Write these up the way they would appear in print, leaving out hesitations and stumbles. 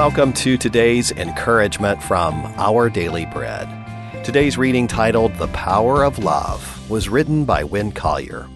welcome to today's encouragement from Our Daily Bread. Today's reading, titled The Power of Love, was written by Win Collier.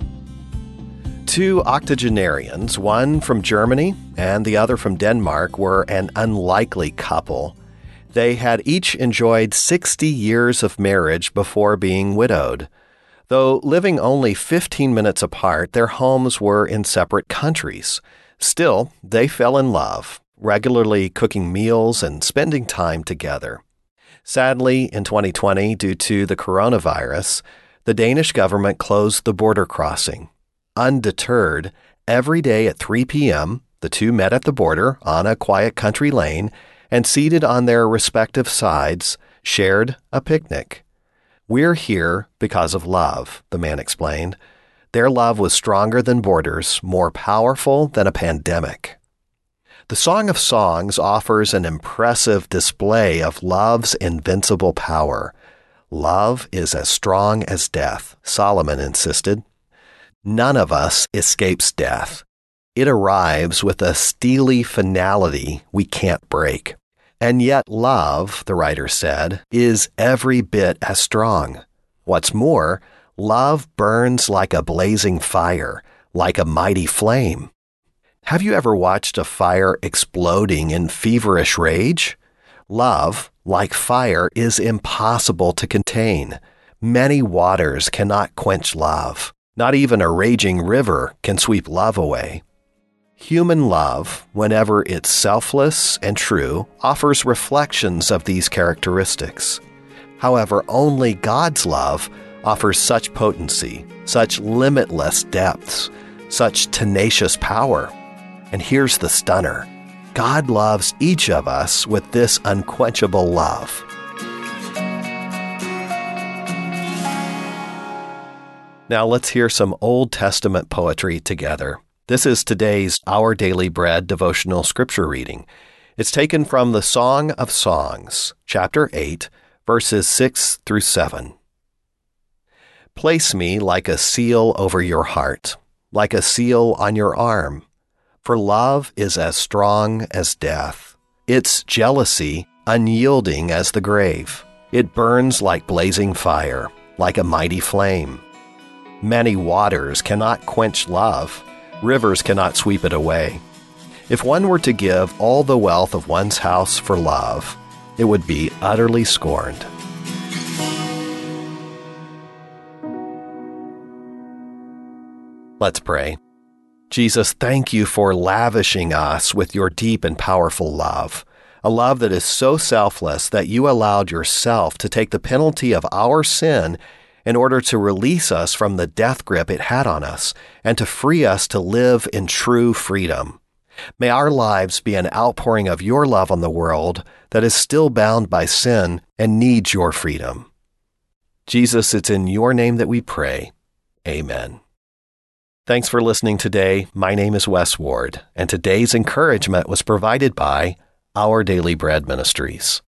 Two octogenarians, one from Germany and the other from Denmark, were an unlikely couple. They had each enjoyed 60 years of marriage before being widowed. Though living only 15 minutes apart, their homes were in separate countries. Still, they fell in love, regularly cooking meals and spending time together. Sadly, in 2020, due to the coronavirus, the Danish government closed the border crossing. Undeterred, every day at 3 p.m., the two met at the border on a quiet country lane and, seated on their respective sides, shared a picnic. "We're here because of love," the man explained. Their love was stronger than borders, more powerful than a pandemic. The Song of Songs offers an impressive display of love's invincible power. Love is as strong as death, Solomon insisted. None of us escapes death. It arrives with a steely finality we can't break. And yet love, the writer said, is every bit as strong. What's more, love burns like a blazing fire, like a mighty flame. Have you ever watched a fire exploding in feverish rage? Love, like fire, is impossible to contain. Many waters cannot quench love. Not even a raging river can sweep love away. Human love, whenever it's selfless and true, offers reflections of these characteristics. However, only God's love offers such potency, such limitless depths, such tenacious power. And here's the stunner. God loves each of us with this unquenchable love. Now let's hear some Old Testament poetry together. This is today's Our Daily Bread devotional scripture reading. It's taken from the Song of Songs, chapter 8, verses 6 through 7. Place me like a seal over your heart, like a seal on your arm. For love is as strong as death. Its jealousy unyielding as the grave. It burns like blazing fire, like a mighty flame. Many waters cannot quench love. Rivers cannot sweep it away. If one were to give all the wealth of one's house for love, it would be utterly scorned. Let's pray. Jesus, thank you for lavishing us with your deep and powerful love, a love that is so selfless that you allowed yourself to take the penalty of our sin in order to release us from the death grip it had on us and to free us to live in true freedom. May our lives be an outpouring of your love on the world that is still bound by sin and needs your freedom. Jesus, it's in your name that we pray. Amen. Thanks for listening today. My name is Wes Ward, and today's encouragement was provided by Our Daily Bread Ministries.